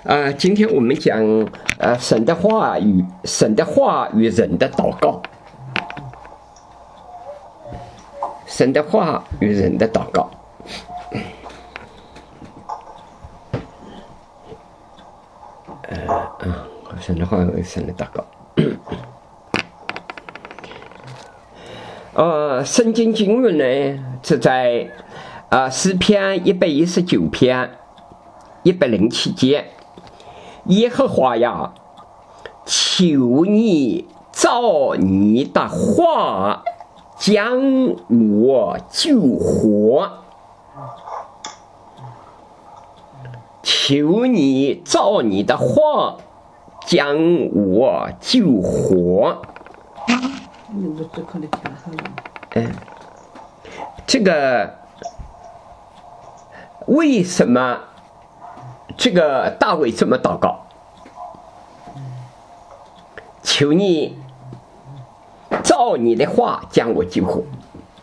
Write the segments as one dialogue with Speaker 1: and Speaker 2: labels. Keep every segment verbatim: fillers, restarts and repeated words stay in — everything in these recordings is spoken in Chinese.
Speaker 1: 啊、呃，今天我们讲呃神的话语，神的话与人的祷告，神的话与人的祷告。呃啊，神的话与神的祷告。呃，圣经经文呢是在啊诗篇一百一十九篇一百零七节。耶和华呀，求你照你的话将我救活，求你照你的话将我救活。嗯，这个为什么这个大卫这么祷告？求你照你的话将我救活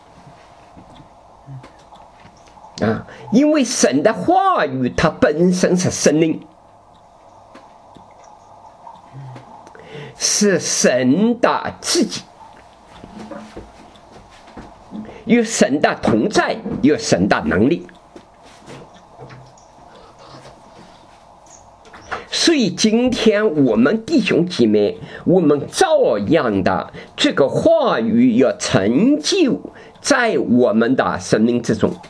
Speaker 1: 啊！因为神的话语它本身是生命，是神的自己，有神的同在，有神的能力。所以今天我们弟兄姐妹，我们照样的这个话语要成就在我们的生命之中。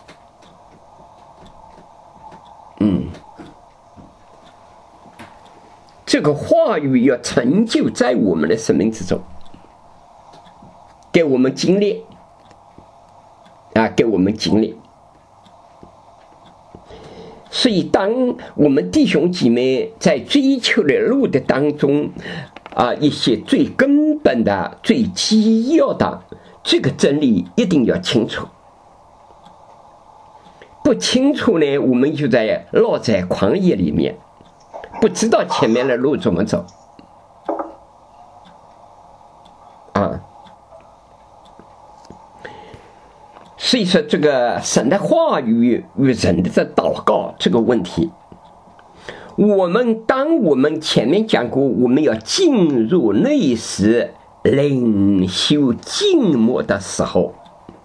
Speaker 1: 嗯，这个话语要成就在我们的生命之中，给我们经历啊，给我们经历。所以当我们弟兄姐妹在追求的路的当中啊，一些最根本的最基要的这个真理一定要清楚，不清楚呢我们就在落在旷野里面，不知道前面的路怎么走啊。所以说这个神的话语与人的祷告这个问题，我们当我们前面讲过，我们要进入内室灵修静默的时候，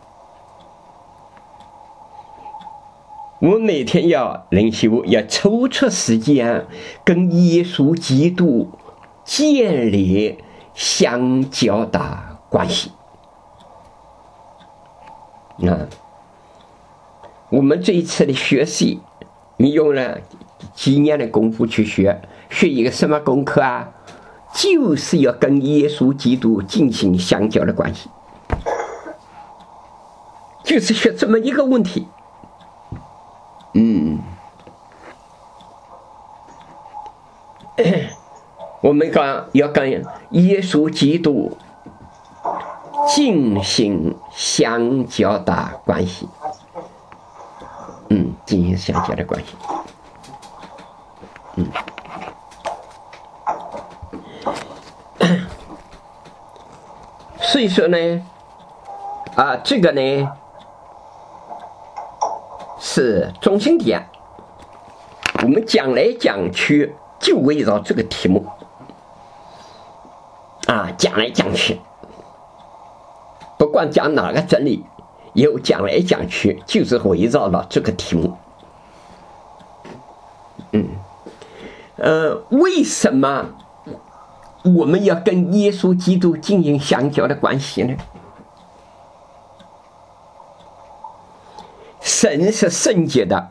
Speaker 1: 我们每天要灵修，要抽出时间跟耶稣基督建立相交的关系。啊，我们这一次的学习，你用了几年的功夫去学，学一个什么功课啊？就是要跟耶稣基督进行相交的关系，就是学这么一个问题。嗯，我们讲要跟耶稣基督进行相交的关系，嗯，进行相交的关系，嗯，所以说呢，啊，这个呢是中心点，我们讲来讲去就围绕这个题目，啊，讲来讲去。不管讲哪个真理，有讲来讲去就是围绕了这个题目。嗯，呃，为什么我们要跟耶稣基督进行相交的关系呢？神是圣洁的，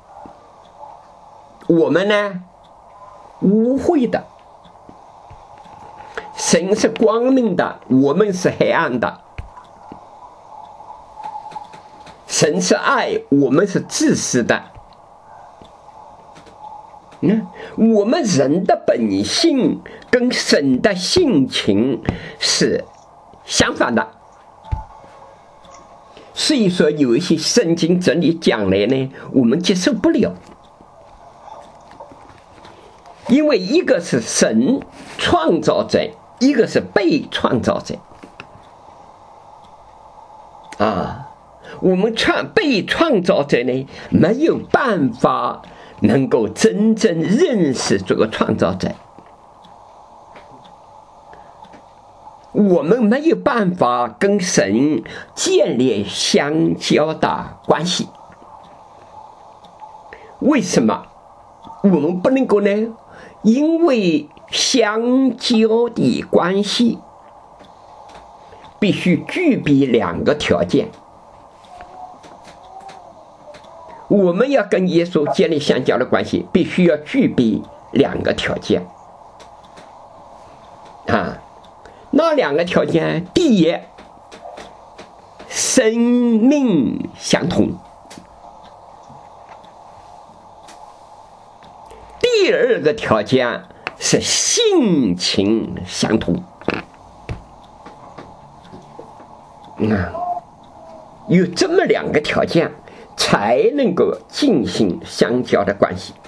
Speaker 1: 我们呢污秽的；神是光明的，我们是黑暗的。神是爱，我们是自私的。嗯，我们人的本性跟神的性情是相反的。所以说有一些圣经真理讲来呢，我们接受不了。因为一个是神创造者，一个是被创造者。啊。我们创被创造者呢，没有办法能够真正认识这个创造者，我们没有办法跟神建立相交的关系。为什么我们不能够呢？因为相交的关系必须具备两个条件。我们要跟耶稣建立相交的关系，必须要具备两个条件啊。那两个条件，第一，生命相同；第二个条件是性情相同。啊，有这么两个条件，才能够进行相交的关系。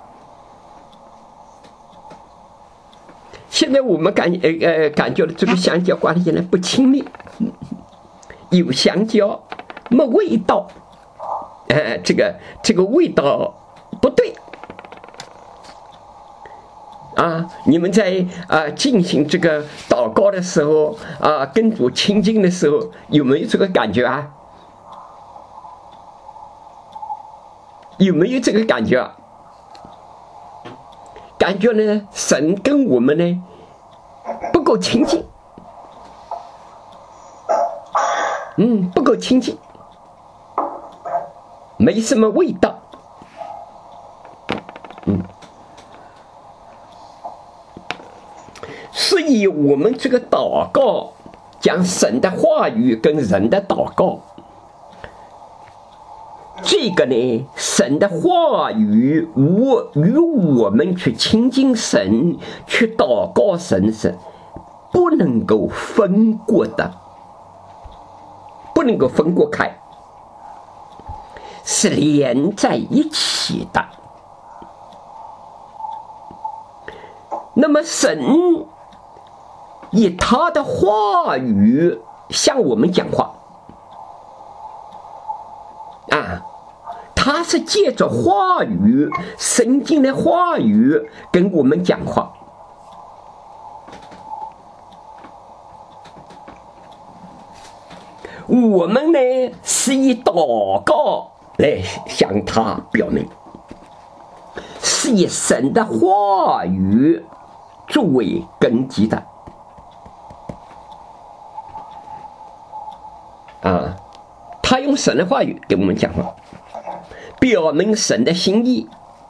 Speaker 1: 现在我们感呃呃感觉的这个相交关系呢不亲密，有相交没味道，呃，这个这个味道不对啊！你们在啊、呃、进行这个祷告的时候啊、呃，跟主亲近的时候，有没有这个感觉啊？有没有这个感觉啊？感觉呢，神跟我们呢不够亲近，嗯，不够亲近，没什么味道，嗯，所以我们这个祷告，将神的话语跟人的祷告。这个呢，神的话语我与我们去亲近神，去祷告神是不能够分过的，不能够分过开，是连在一起的。那么神以他的话语向我们讲话啊，他是借着话语，圣经的话语跟我们讲话。我们呢是以祷告来向他表明，是以神的话语作为根基的啊。他用神的话语给我们讲话，表明神的心意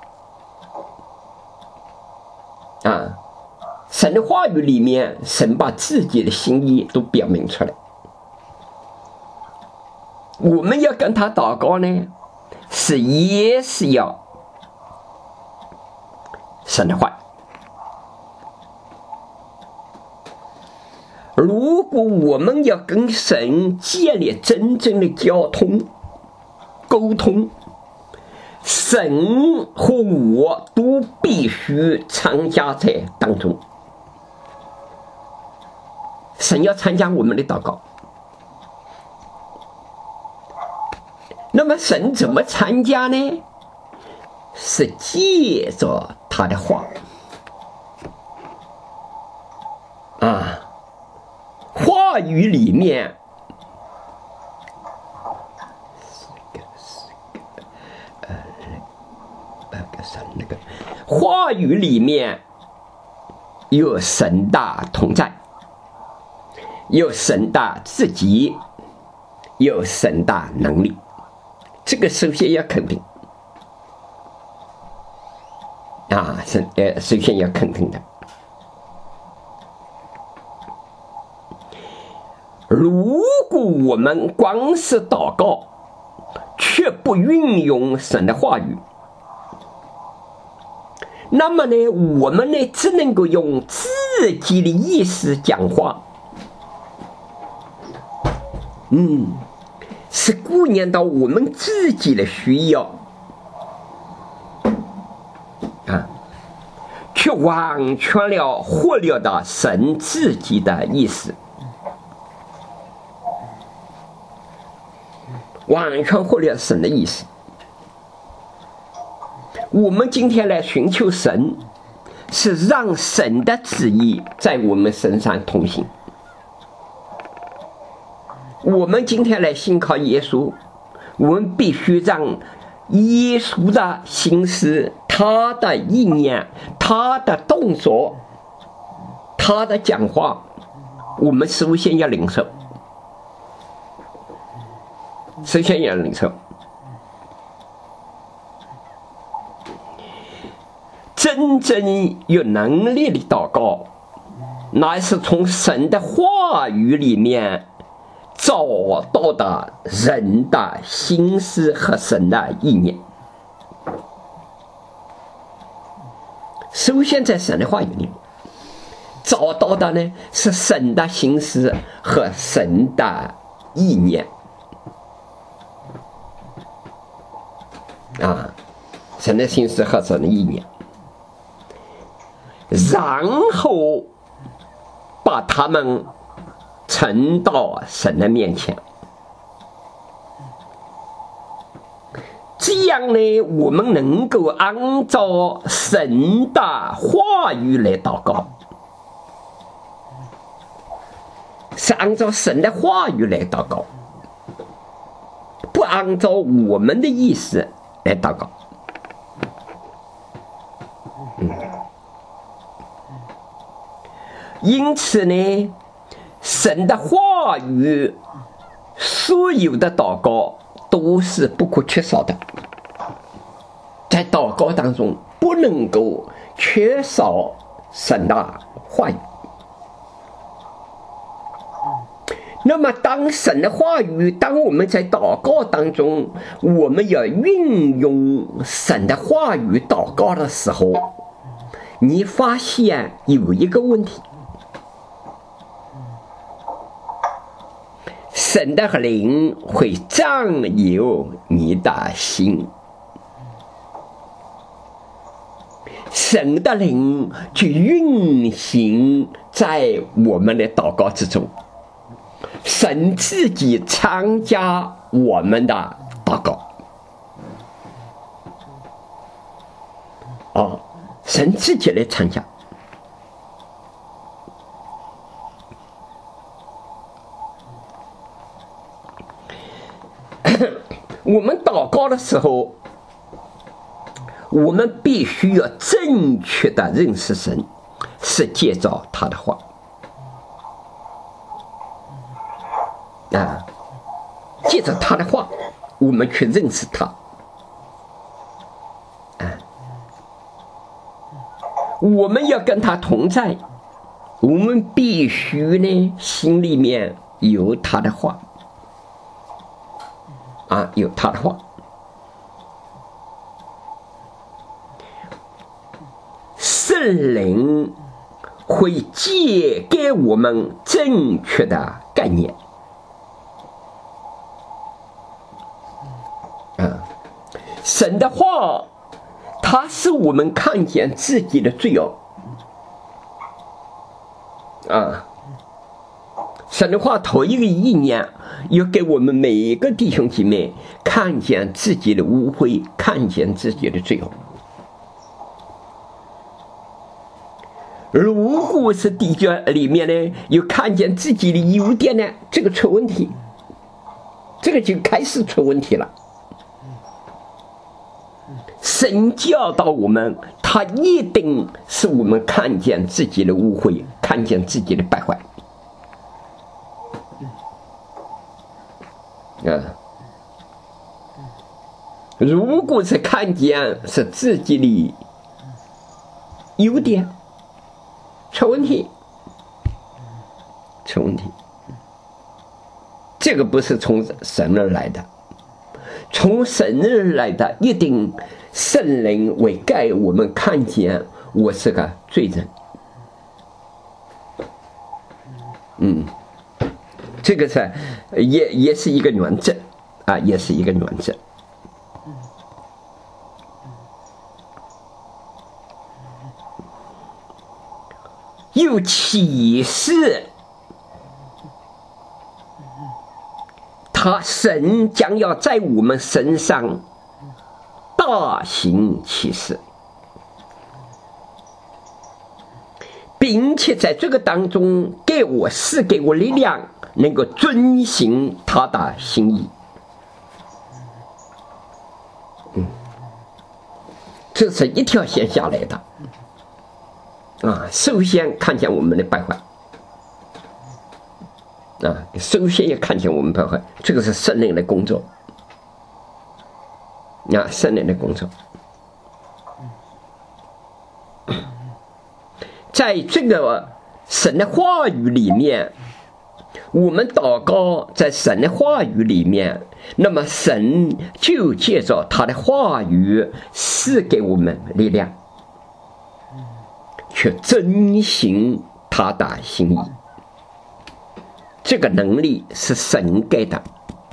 Speaker 1: 啊。神的话语里面，神把自己的心意都表明出来。我们要跟他祷告呢，是也是要神的话。如果我们要跟神建立真正的交通沟通，神和我都必须参加在当中。神要参加我们的祷告，那么神怎么参加呢？是借着他的话啊，话语里面那个话语里面有神的同在，有神的自己，有神的能力，这个首先要肯定啊，是呃，首先要肯定的。如果我们光是祷告，却不运用神的话语，那么呢，我们呢只能够用自己的意识讲话，嗯，是顾念到我们自己的需要啊，却完全了忽略到神自己的意思，完全忽略神的意思。 我们今天来寻求神，是让神的旨意在我们身上通行。我们今天来信靠耶稣，我们必须让耶稣的心思、他的意念、他的动作、他的讲话，我们首先要领受，首先要领受。真正有能力的祷告，乃是从神的话语里面找到的人的心思和神的意念。首先在神的话语里找到的呢，是神的心思和神的意念啊，神的心思和神的意念，然后把他们呈到神的面前。这样呢，我们能够按照神的话语来祷告，是按照神的话语来祷告，不按照我们的意思来祷告。嗯，因此呢，神的话语所有的祷告都是不可缺少的，在祷告当中不能够缺少神的话语。那么当神的话语，当我们在祷告当中，我们要运用神的话语祷告的时候，你发现有一个问题，神的灵会占有你的心，神的灵去运行在我们的祷告之中，神自己参加我们的祷告啊，神自己来参加。我们祷告的时候，我们必须要正确的认识神，是借着他的话啊，借着他的话，我们去认识他啊，我们要跟他同在，我们必须呢心里面有他的话啊，有他的话。圣灵会借给我们正确的概念啊，神的话，它使我们看见自己的罪恶啊。神的话头一个意念，要给我们每一个弟兄姐妹看见自己的污秽，看见自己的罪恶。如果是弟兄里面呢，有看见自己的优点呢，这个出问题，这个就开始出问题了。神教导我们，他一定是我们看见自己的污秽，看见自己的败坏。啊，如果是看见是自己的优点，出问题，出问题，这个不是从神而来的，从神而来的一定圣灵为盖我们看见我是个罪人。嗯。这个是也也是一个原则啊，也是一个原则。又启示他神将要在我们身上到大行其事，并且在这个当中给我是给我力量，能够遵行他的心意。嗯，这是一条线下来的啊。首先看见我们的败坏啊，首先也看见我们败坏，这个是圣灵的工作啊，圣灵的工作。在这个神的话语里面，我们祷告在神的话语里面，那么神就借着他的话语赐给我们力量，去遵行他的心意。这个能力是神给的。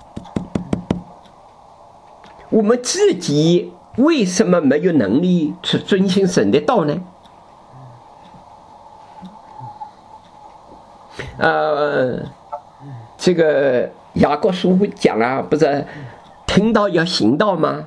Speaker 1: 我们自己为什么没有能力去遵行神的道呢？呃，这个雅各书讲啊，不是听到要行道吗？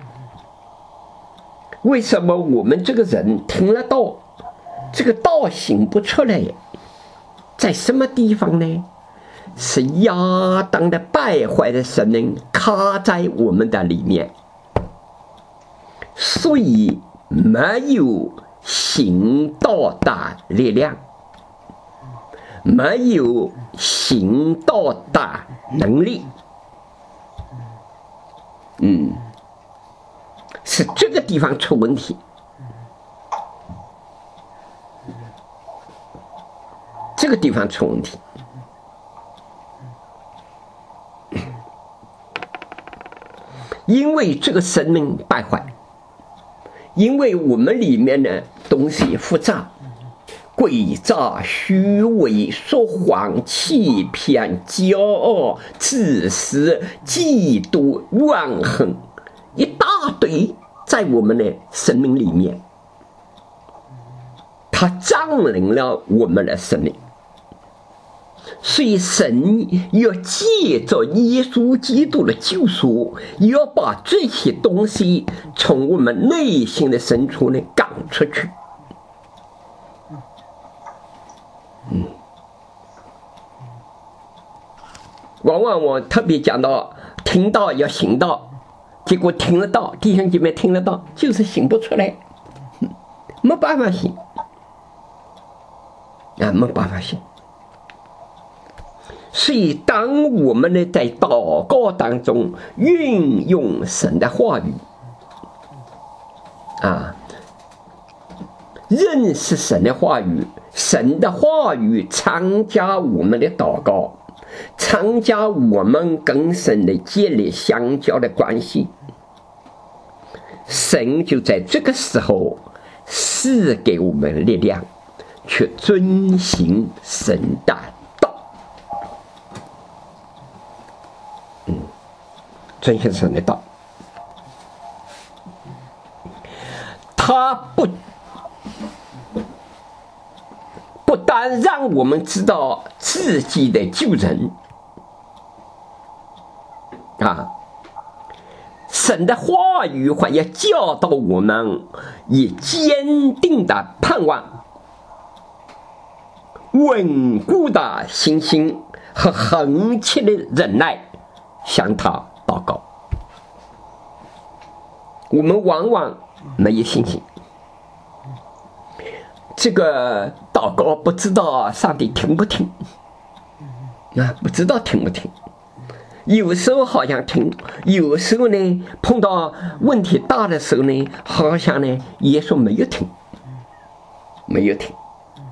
Speaker 1: 为什么我们这个人听了道，这个道行不出来？在什么地方呢？是亚当的败坏的神灵卡在我们的里面，所以没有行道的力量，没有行道的能力。嗯，是这个地方出问题，这个地方出问题。因为这个生命败坏，因为我们里面的东西复杂，诡诈、虚伪、说谎、欺骗、骄傲、自私、嫉妒、怨恨，一大堆在我们的生命里面，它占领了我们的生命。所以神要借着耶稣基督的救赎，要把这些东西从我们内心的深处呢赶出去。嗯，往往我特别讲到听到要行道，结果听得到，弟兄姐妹听得到，就是行不出来，没办法行啊，没办法行。所以当我们呢在祷告当中运用神的话语啊，认识神的话语，神的话语参加我们的祷告，参加我们跟神的建立相交的关系，神就在这个时候赐给我们力量，去遵行神的遵行神的道。他不不但让我们知道自己的救人啊，神的话语还要教导我们以坚定的盼望、稳固的信心和恒切的忍耐向他祷告。我们往往没有信心，这个祷告不知道上帝听不听啊，不知道听不听。有时候好像听，有时候呢碰到问题大的时候呢，好像呢耶稣没有听，没有听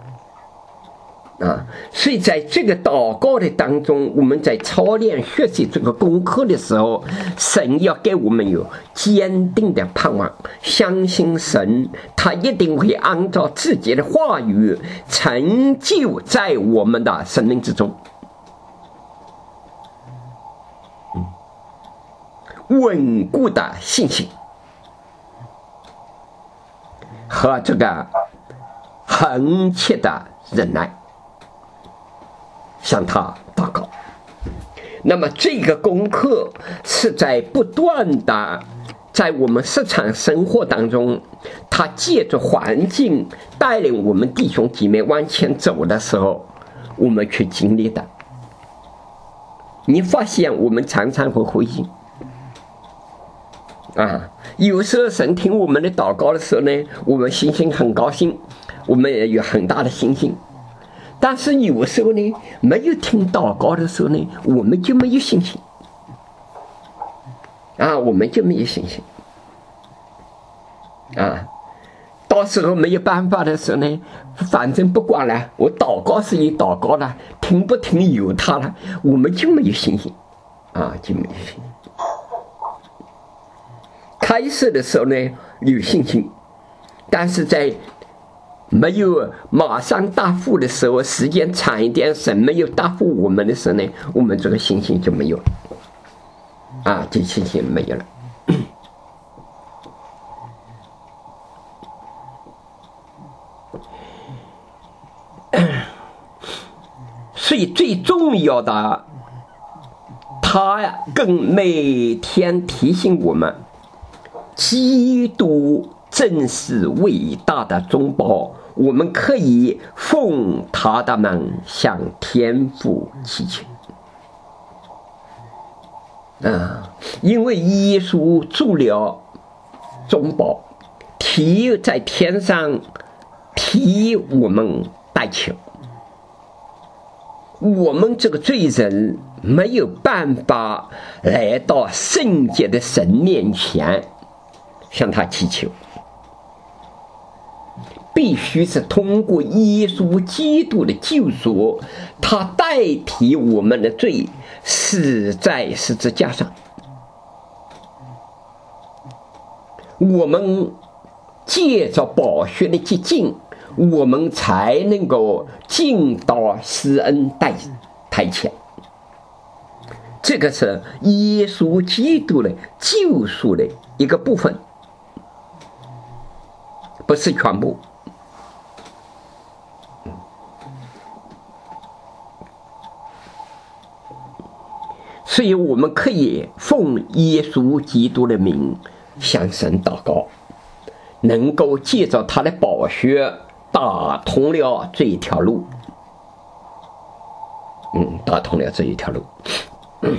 Speaker 1: 啊。所以在这个祷告的当中，我们在操练学习这个功课的时候，神要给我们有坚定的盼望，相信神他一定会按照自己的话语成就在我们的生命之中。稳固的信心和这个恒切的忍耐向他祷告。那么这个功课是在不断的在我们日常生活当中，他借着环境带领我们弟兄姐妹往前走的时候，我们去经历的。你发现我们常常会灰心啊，有时候神听我们的祷告的时候呢，我们心情很高兴，我们也有很大的信心。但是有时候呢，没有听祷告的时候呢，我们就没有信心啊，我们就没有信心啊。到时候没有办法的时候呢，反正不管了，我祷告是有祷告了，听不听由他了，我们就没有信心啊，就没有信心。开始的时候呢有信心，但是在没有马上答复的时候，时间长一点，神没有答复我们的时候呢，我们这个信心就没有了啊，这信心没有了。所以最重要的，他更每天提醒我们，基督正是伟大的中保，我们可以奉他的名向天父祈求啊，因为耶稣做了中保，替在天上替我们代求。我们这个罪人没有办法来到圣洁的神面前向他祈求，必须是通过耶稣基督的救赎，他代替我们的罪死在十字架上，我们借着宝血的洁净，我们才能够进到施恩台前。这个是耶稣基督的救赎的一个部分，不是全部。所以我们可以奉耶稣基督的名向神祷告，能够借着他的宝血打通了这一条路，嗯，打通了这一条路。嗯，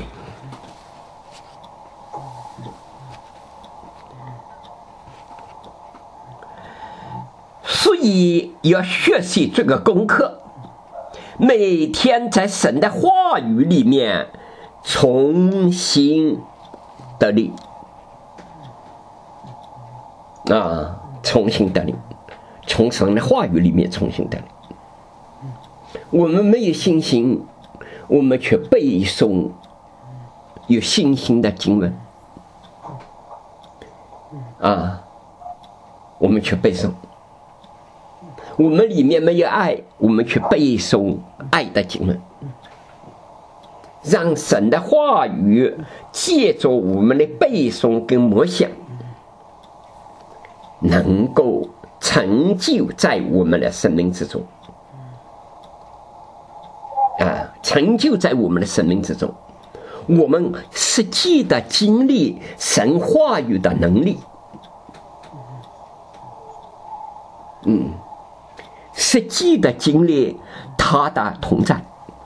Speaker 1: 所以要学习这个功课，每天在神的话语里面重新得力啊，重新得力。从神的话语里面重新得力。我们没有信心，我们却背诵有信心的经文啊，我们却背诵。我们里面没有爱，我们却背诵爱的经文，让神的话语借着我们的背诵跟默想，能够成就在我们的生命之中啊，成就在我们的生命之中，我们实际的经历神话语的能力，嗯，实际的经历他的同在。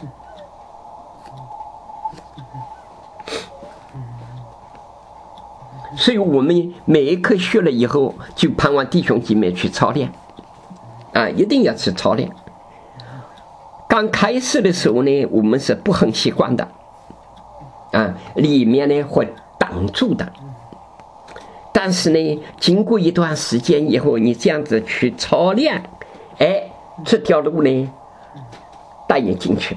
Speaker 1: 所以我们每一课学了以后，就盼望弟兄姐妹去操练啊，一定要去操练。刚开始的时候呢，我们是不很习惯的啊，里面呢会挡住的。但是呢，经过一段时间以后，你这样子去操练，哎，这条路呢带你进去，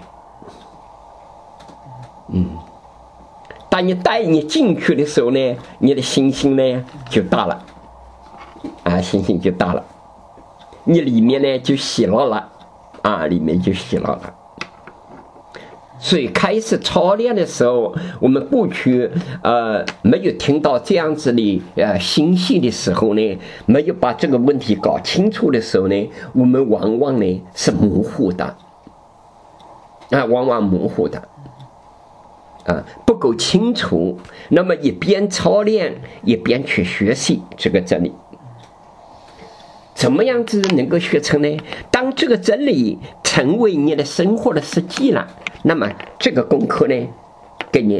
Speaker 1: 嗯。当你带你进去的时候呢，你的信心呢就大了啊，信心就大了，你里面呢就喜乐了啊，里面就喜乐了。所以开始操练的时候，我们过去呃没有听到这样子的呃信息的时候呢，没有把这个问题搞清楚的时候呢，我们往往呢是模糊的啊，往往模糊的啊，不够清楚，那么一边操练一边去学习这个真理。怎么样子能够学成呢？当这个真理成为你的生活的实际了，那么这个功课呢，给你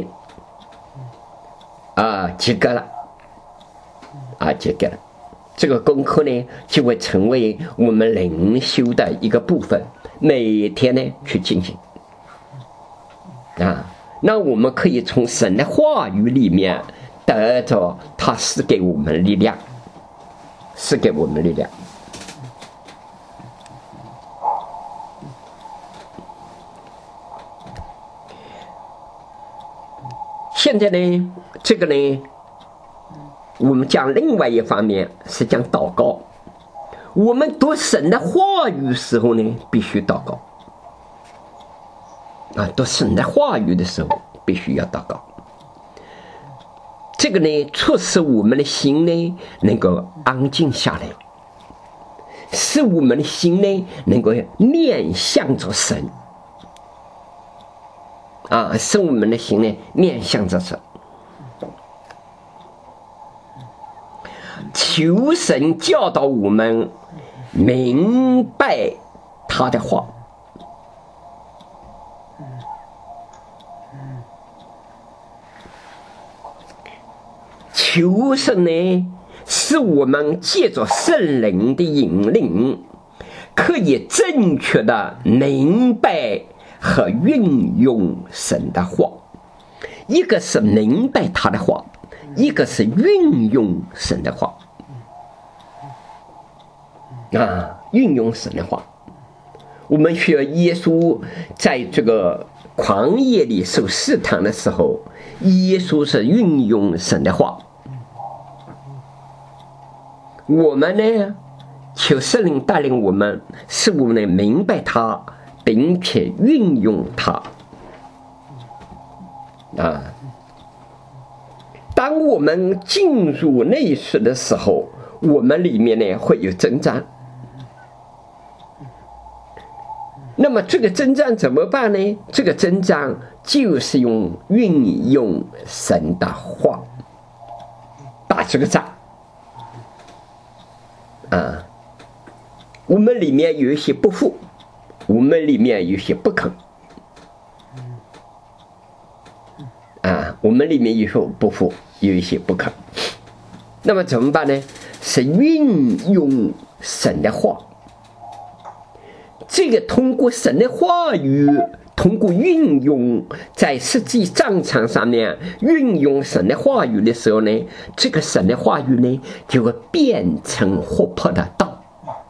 Speaker 1: 啊及格了，啊及格了。这个功课呢，就会成为我们灵修的一个部分，每天呢去进行。啊，那我们可以从神的话语里面得着他赐给我们力量，赐给我们力量。现在呢，这个呢，我们讲另外一方面是讲祷告。我们读神的话语时候呢，必须祷告。啊，读神的话语的时候，必须要祷告。这个呢，促使我们的心呢能够安静下来，使我们的心呢能够面向着神。啊，使我们的心呢面向着神，求神教导我们明白他的话。求神呢，使我们借着圣灵的引领，可以正确的明白和运用神的话。一个是明白他的话，一个是运用神的话。啊，运用神的话。我们学耶稣在这个旷野里受试探的时候，耶稣是运用神的话。我们呢，求圣灵带领我们，使我们明白他，并且运用它。啊，当我们进入内室的时候，我们里面呢会有征战。那么这个征战怎么办呢？这个征战就是用运用神的话打这个仗。啊，我们里面有一些不服，我们里面有些不肯。啊，我们里面有些不服，有一些不肯。那么怎么办呢？是运用神的话。这个通过神的话语，通过运用在实际战场上面运用神的话语的时候呢，这个神的话语呢就会变成活泼的道，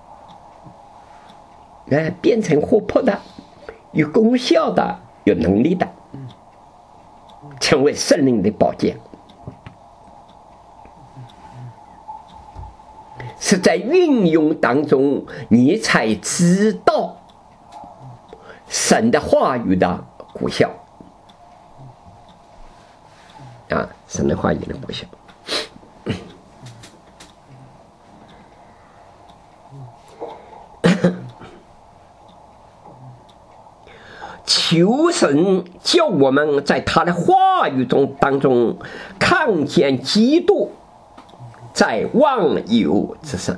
Speaker 1: 哎，变成活泼的、有功效的、有能力的，成为圣灵的宝剑。是在运用当中，你才知道神的话语的果效啊，神的话语的果效。求神叫我们在他的话语中当中看见基督在万有之上。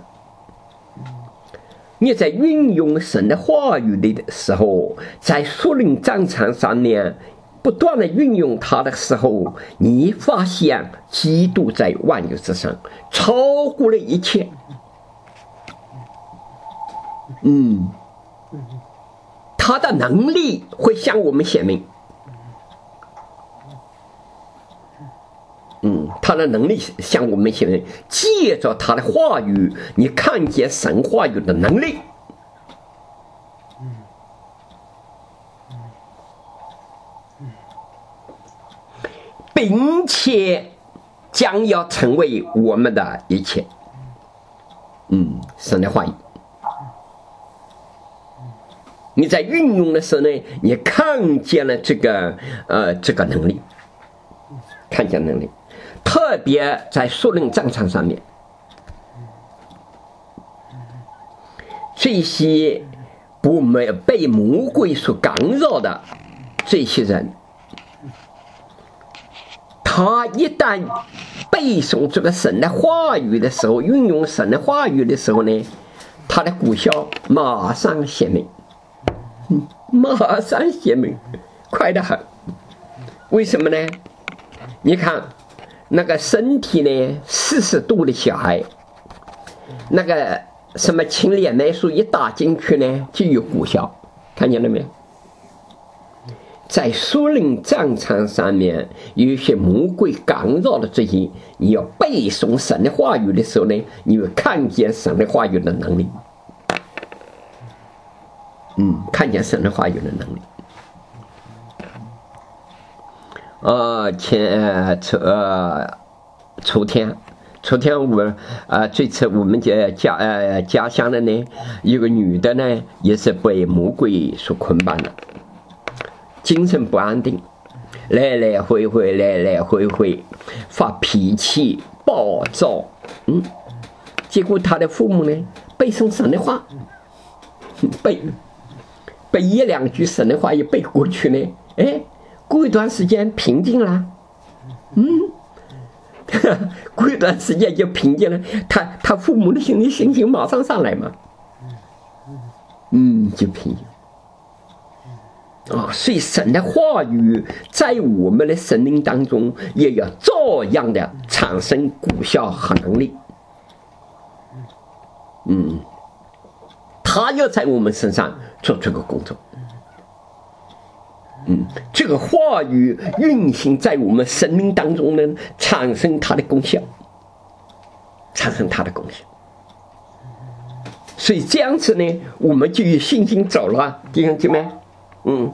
Speaker 1: 你在运用神的话语的时候，在属灵战场上面不断的运用它的时候，你发现基督在万有之上，超过了一切。嗯，他的能力会向我们显明。嗯，他的能力向我们显明，借着他的话语，你看见神话语的能力。并且将要成为我们的一切。嗯，神的话语。你在运用的时候呢，你看见了这个呃这个能力，看见能力。特别在属灵战场上面，这些不没被魔鬼所干扰的这些人， 他一旦背诵这个神的话语的时候，运用神的话语的时候呢，他的果效马上显明，嗯，马上显明，快得很。为什么呢？你看那个身体呢四十度的小孩，那个什么青莲霉素一打进去呢就有果效，看见了没有？在属灵战场上面，有一些魔鬼干扰的这些，你要背诵神的话语的时候呢，你会看见神的话语的能力。嗯，看见神的话语的能力。呃，前呃昨天，昨天我呃这次我们家家呃家乡的呢，有个女的呢，也是被魔鬼所捆绑的。精神不安定，来来回回，来来回回，发脾气、暴躁，嗯，结果他的父母呢，背诵神的话，背背一两句神的话一背过去呢，哎，过一段时间平静了，嗯，过一段时间就平静了，他他父母的心里心情马上上来嘛，嗯，就平静。啊，所以神的话语在我们的生命当中也要照样的产生果效和能力。嗯，他要在我们身上做这个工作。嗯，这个话语运行在我们生命当中呢，产生它的功效，产生它的功效。所以这样子呢，我们就有信心走了，弟兄姐妹。嗯，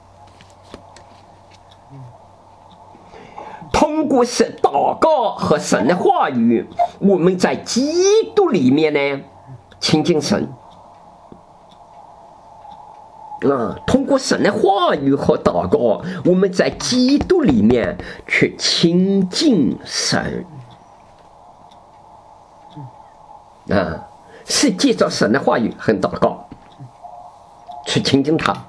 Speaker 1: 通过神祷告和神的话语，我们在基督里面呢亲近神。啊，通过神的话语和祷告，我们在基督里面去亲近神。啊，是借着神的话语和祷告去亲近他。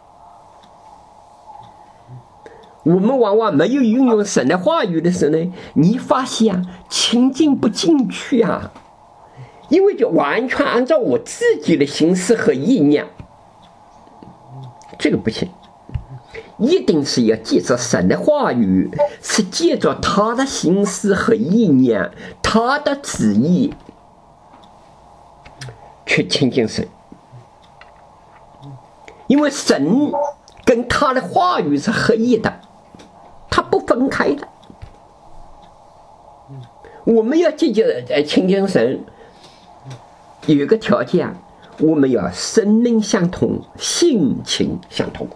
Speaker 1: 我们往往没有运用神的话语的时候呢，你发现啊，亲近不进去啊，因为就完全按照我自己的心思和意念，这个不行，一定是要借着神的话语，是借着他的心思和意念，他的旨意去亲近神，因为神跟他的话语是合一的，它不分开的。我们要记着亲近神，有一个条件，我们要生命相同，性情相同。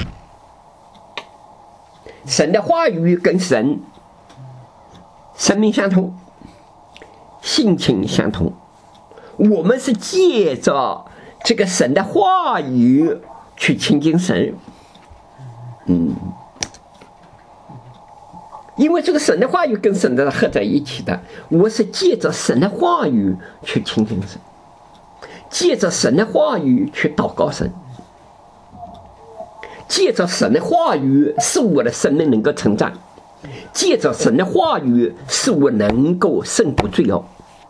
Speaker 1: 神的话语跟神生命相同，性情相同。我们是借着这个神的话语去亲近神。嗯，因为这个神的话语跟神的合在一起的，我是借着神的话语去亲近神，借着神的话语去祷告神，借着神的话语使我的生命能够成长，借着神的话语使我能够胜过罪恶。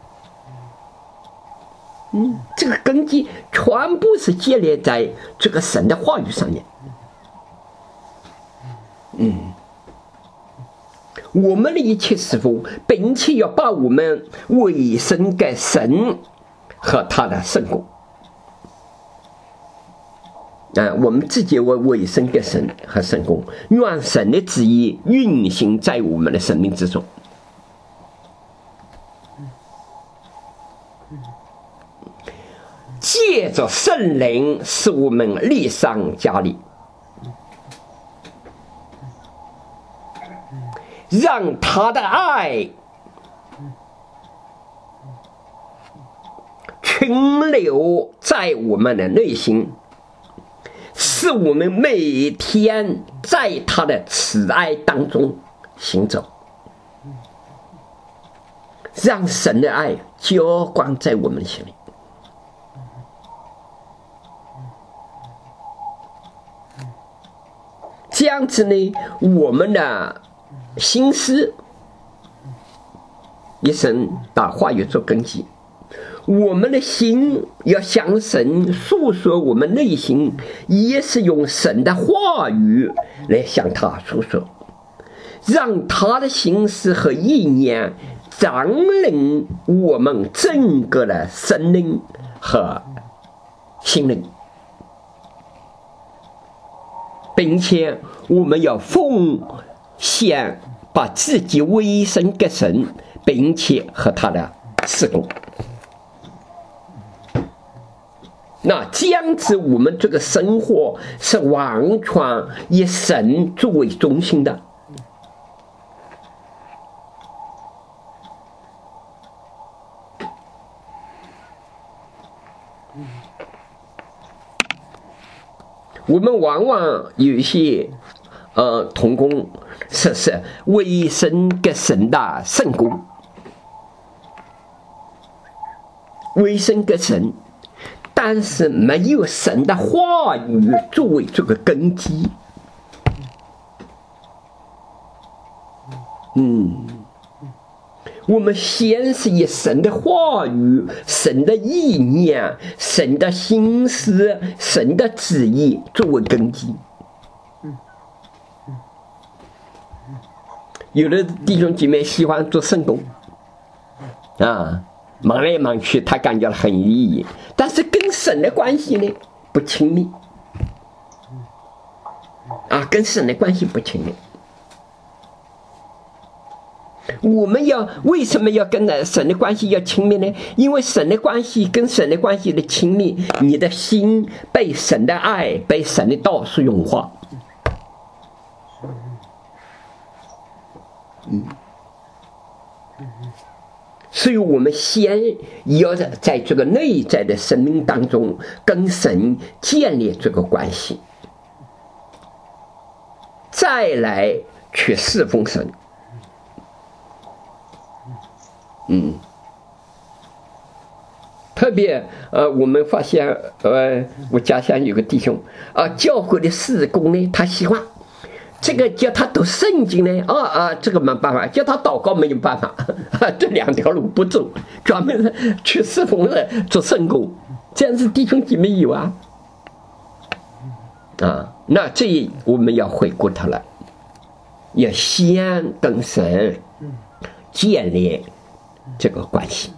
Speaker 1: 嗯，这个根基全部是建立在这个神的话语上面。嗯，我们的一切师傅，并且要把我们委身给神和他的圣功。啊，我们自己为委身给神和圣功，愿神的旨意运行在我们的生命之中。借着圣灵，使我们力上加力。让他的爱群流在我们的内心，使我们每天在他的慈爱当中行走，让神的爱浇灌在我们的心里。这样子呢，我们的心思，以神的话语做根基。我们的心要向神诉说我们内心，也是用神的话语来向他诉说，让他的心思和意念占领我们整个的生灵和心灵，并且我们要奉献，把自己委身给神，并且和他的事工。那这样子，我们这个生活是完全以神作为中心的。我们往往有一些呃同工说是委身给神的圣工，委身给神，但是没有神的话语作为这个根基。嗯，我们先是以神的话语、神的意念、神的心思、神的旨意作为根基。有的弟兄姐妹喜欢做圣工啊，忙来忙去，他感觉很有意义，但是跟神的关系呢不亲密啊，跟神的关系不亲密。我们要为什么要跟神的关系要亲密呢？因为神的关系跟神的关系的亲密，你的心被神的爱、被神的道所融化。嗯，所以我们先要在这个内在的生命当中跟神建立这个关系，再来去侍奉神。嗯，特别呃，我们发现呃，我家乡有个弟兄啊、呃，教会的事工呢，他喜欢这个叫他读圣经呢，啊啊，这个没办法，叫他祷告没有办法，这两条路不走，专门去侍奉的做圣工，这样子弟兄姐妹有啊，啊，那这我们要回过头来，要先跟神建立这个关系，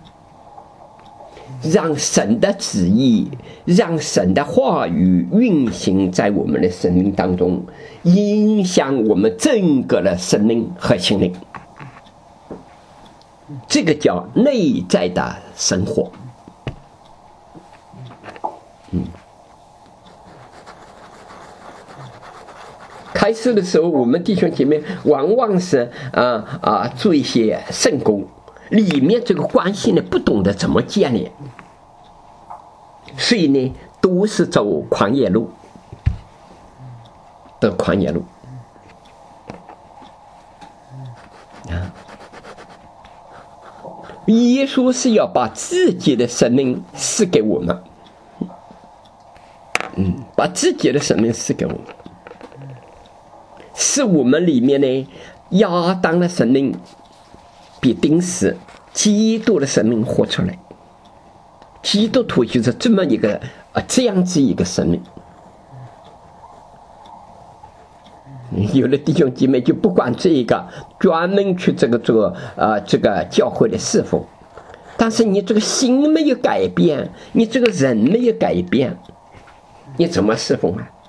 Speaker 1: 让神的旨意，让神的话语运行在我们的生命当中，影响我们整个的生命和心灵。这个叫内在的生活。嗯，开始的时候，我们弟兄姐妹往往是啊啊做一些圣工，里面这个关系呢不懂得怎么建立，所以呢都是走旷野路，走旷野路啊。耶稣是要把自己的生命赐给我们，嗯，把自己的生命赐给我们，是我们里面呢亚当的生命被钉死，基督的生命活出来。基督徒就是这么一个啊，这样子一个生命。有的弟兄姐妹就不管这一个，专门去这个做呃这个教会的侍奉，但是你这个心没有改变，你这个人没有改变，你怎么侍奉啊？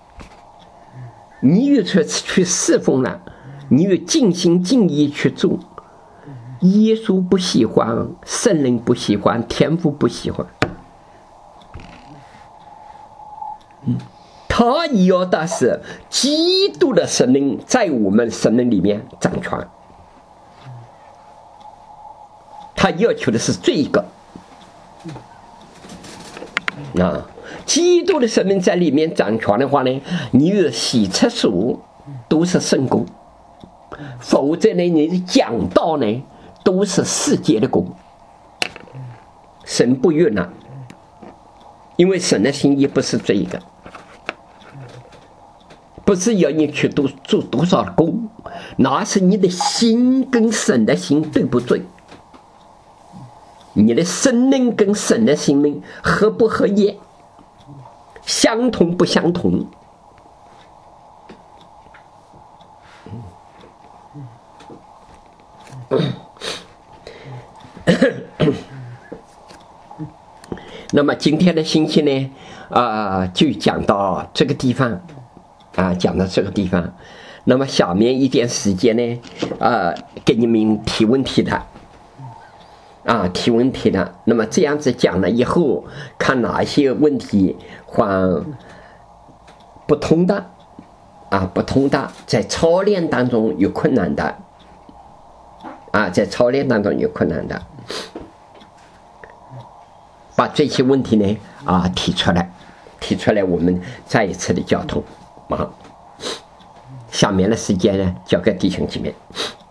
Speaker 1: 你越去去侍奉了，你越尽心尽意去做，耶稣不喜欢，圣灵不喜欢，天父不喜欢。嗯，他要的是基督的生命在我们生命里面掌权，他要求的是这一个啊。基督的生命在里面掌权的话呢，你的洗厕所都是圣工，否则呢，你的讲道呢都是世界的工，神不悦纳，因为神的心意不是这一个，不不是要你去多做多少功，那是你的心跟神的心对不对，你的生命跟神的生命合不合一，相同不相同。那么今天的信息呢，啊、呃，就讲到这个地方，啊、呃，讲到这个地方。那么下面一点时间呢，啊、呃，给你们提问题的，啊，提问题的。那么这样子讲了以后，看哪些问题还不通的，啊，不通的，在操练当中有困难的，啊，在操练当中有困难的。把这些问题呢啊提出来，提出来，我们再一次的交通啊。下面的时间呢，交给弟兄姐妹。